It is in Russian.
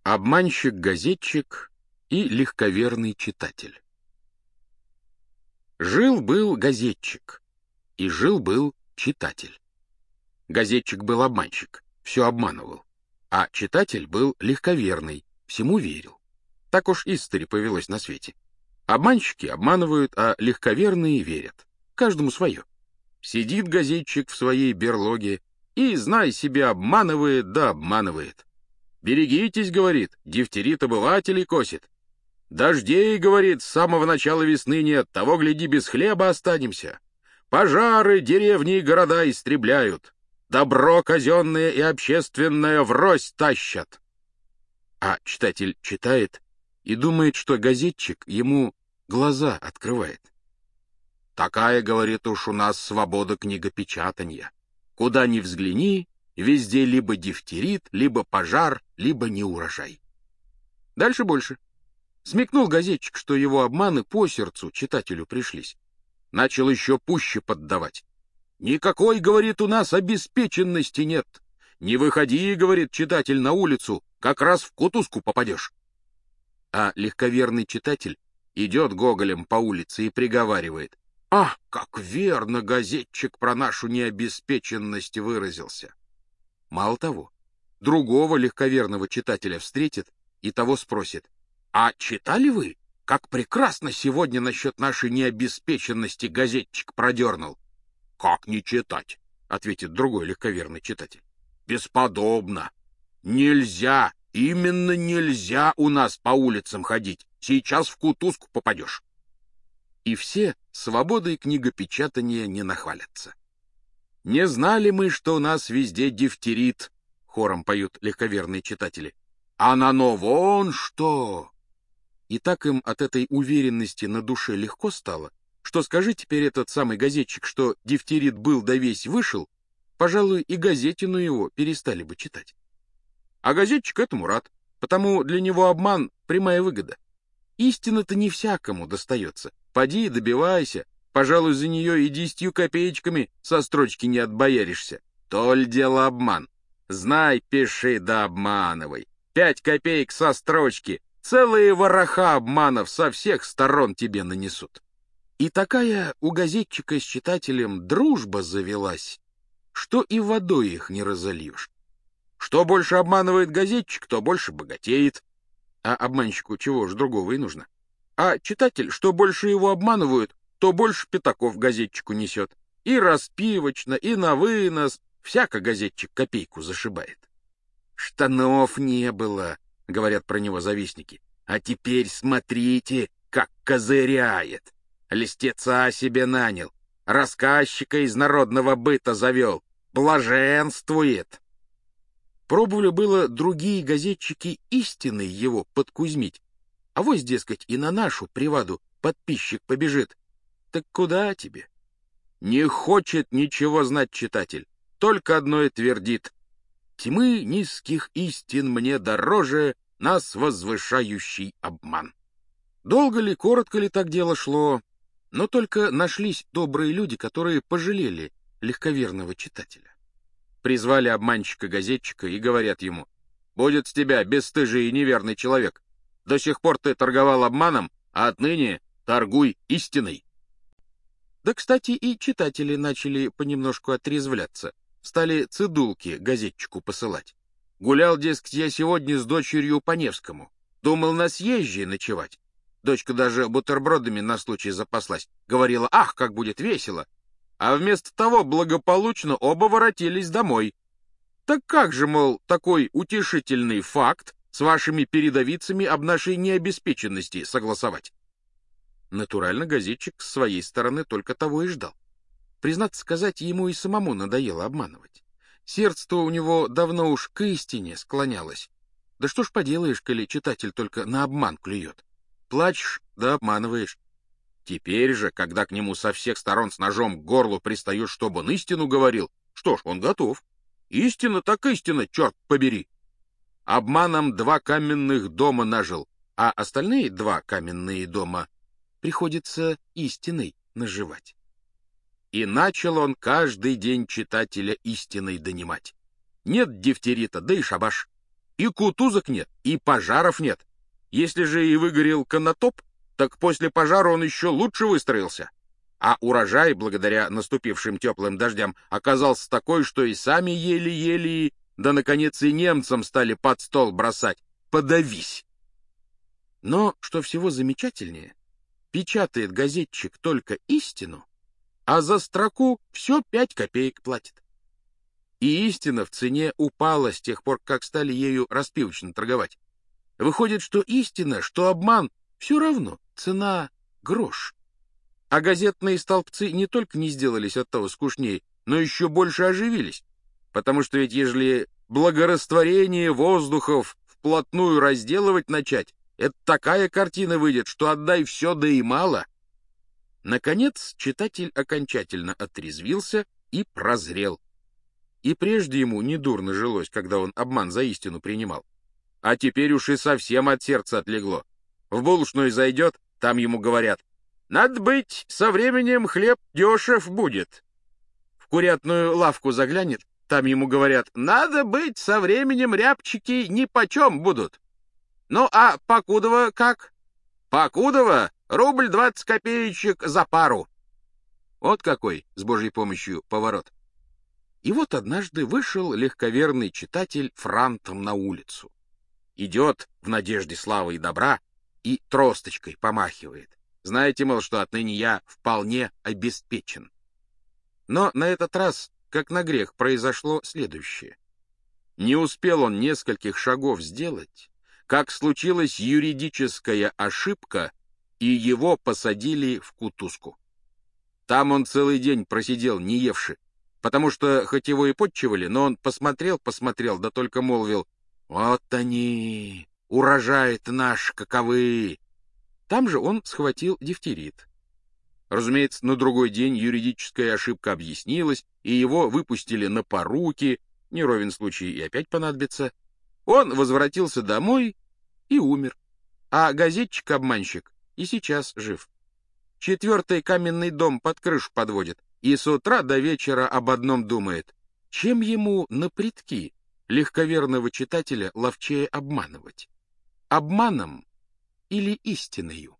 Обманщик-газетчик и легковерный читатель. Жил-был газетчик, и жил-был читатель. Газетчик был обманщик, все обманывал, а читатель был легковерный, всему верил. Так уж истори повелось на свете. Обманщики обманывают, а легковерные верят. Каждому свое. Сидит газетчик в своей берлоге и, знай себе, обманывает да обманывает. «Берегитесь, — говорит, — дифтерит обывателей косит. Дождей, — говорит, — с самого начала весны нет, того, гляди, без хлеба останемся. Пожары деревни и города истребляют, добро казенное и общественное врозь тащат». А читатель читает и думает, что газетчик ему глаза открывает. «Такая, — говорит, — уж у нас свобода книгопечатанья. Куда ни взгляни, везде либо дифтерит, либо пожар, либо неурожай». Дальше больше. Смекнул газетчик, что его обманы по сердцу читателю пришлись. Начал еще пуще поддавать. «Никакой, — говорит, — у нас обеспеченности нет. Не выходи, — говорит читатель, — на улицу, как раз в кутузку попадешь». А легковерный читатель идет гоголем по улице и приговаривает: «Ах, как верно газетчик про нашу необеспеченность выразился!» Мало того, другого легковерного читателя встретит и того спросит: «А читали вы, как прекрасно сегодня насчет нашей необеспеченности газетчик продернул?» «Как не читать?» — ответит другой легковерный читатель. «Бесподобно! Нельзя, именно нельзя у нас по улицам ходить. Сейчас в кутузку попадешь». И все свободой книгопечатания не нахвалятся. «Не знали мы, что у нас везде дифтерит», — хором поют легковерные читатели. «А нано вон что!» И так им от этой уверенности на душе легко стало, что скажи теперь этот самый газетчик, что дифтерит был да весь вышел, пожалуй, и газетину его перестали бы читать. А газетчик этому рад, потому для него обман — прямая выгода. Истина-то не всякому достается. Поди и добивайся, пожалуй, за нее и 10 копеечками со строчки не отбояришься. Толь дело обман. Знай, пиши да обманывай. 5 копеек со строчки, целые вороха обманов со всех сторон тебе нанесут. И такая у газетчика с читателем дружба завелась, что и водой их не разольешь. Что больше обманывает газетчик, то больше богатеет. А обманщику чего ж другого и нужно. А читатель, что больше его обманывают, то больше пятаков газетчику несет. И распивочно, и на вынос, всяко газетчик копейку зашибает. «Штанов не было», — говорят про него завистники. «А теперь смотрите, как козыряет. Листеца себе нанял, рассказчика из народного быта завел, блаженствует». Пробовали было другие газетчики истины его подкузмить. Авось, дескать, и на нашу приваду подписчик побежит. Так куда тебе? Не хочет ничего знать читатель, только одно и твердит: «Тьмы низких истин мне дороже нас возвышающий обман». Долго ли, коротко ли так дело шло, но только нашлись добрые люди, которые пожалели легковерного читателя. Призвали обманщика-газетчика и говорят ему: «Будет с тебя бесстыжий и неверный человек. До сих пор ты торговал обманом, а отныне торгуй истиной». Да, кстати, и читатели начали понемножку отрезвляться, стали цедулки газетчику посылать. Гулял, дескать, я сегодня с дочерью по Невскому, думал на съезде ночевать. Дочка даже бутербродами на случай запаслась, говорила: «Ах, как будет весело!» А вместо того благополучно оба воротились домой. Так как же, мол, такой утешительный факт с вашими передовицами об нашей необеспеченности согласовать? Натурально, газетчик с своей стороны только того и ждал. Признаться сказать, ему и самому надоело обманывать. Сердце-то у него давно уж к истине склонялось. Да что ж поделаешь, коли читатель только на обман клюет. Плачешь, да обманываешь. Теперь же, когда к нему со всех сторон с ножом к горлу пристают, чтобы он истину говорил, что ж, он готов. Истина так истина, черт побери. Обманом 2 каменных дома нажил, а остальные 2 каменные дома приходится истиной наживать. И начал он каждый день читателя истиной донимать. Нет дифтерита, да и шабаш. И кутузок нет, и пожаров нет. Если же и выгорел конотоп, так после пожара он еще лучше выстроился. А урожай, благодаря наступившим теплым дождям, оказался такой, что и сами ели-ели, да, наконец, и немцам стали под стол бросать. Подавись! Но, что всего замечательнее, печатает газетчик только истину, а за строку все 5 копеек платит. И истина в цене упала с тех пор, как стали ею распивочно торговать. Выходит, что истина, что обман, все равно, цена — грош. А газетные столбцы не только не сделались от того скучнее, но еще больше оживились, потому что ведь ежели благорастворение воздухов вплотную разделывать начать, это такая картина выйдет, что отдай все, да и мало. Наконец читатель окончательно отрезвился и прозрел. И прежде ему недурно жилось, когда он обман за истину принимал. А теперь уж и совсем от сердца отлегло. В булочную зайдет, там ему говорят: «Надо быть, со временем хлеб дешев будет». В курятную лавку заглянет, там ему говорят: «Надо быть, со временем рябчики нипочем будут». Ну, а покудова как? Покудова — рубль 20 копеечек за пару. Вот какой, с Божьей помощью, поворот. И вот однажды вышел легковерный читатель франтом на улицу. Идет в надежде славы и добра и тросточкой помахивает. Знаете, мол, что отныне я вполне обеспечен. Но на этот раз, как на грех, произошло следующее. Не успел он нескольких шагов сделать, как случилась юридическая ошибка, и его посадили в кутузку. Там он целый день просидел, не евши, потому что хоть его и подчивали, но он посмотрел, да только молвил: «Вот они, урожай-то наш каковы!» Там же он схватил дифтерит. Разумеется, на другой день юридическая ошибка объяснилась, и его выпустили на поруки, не ровен случай и опять понадобится. Он возвратился домой и умер, а газетчик-обманщик и сейчас жив. 4-й каменный дом под крышу подводит, и с утра до вечера об одном думает: чем ему на притки легковерного читателя ловчее обманывать? Обманом или истиною?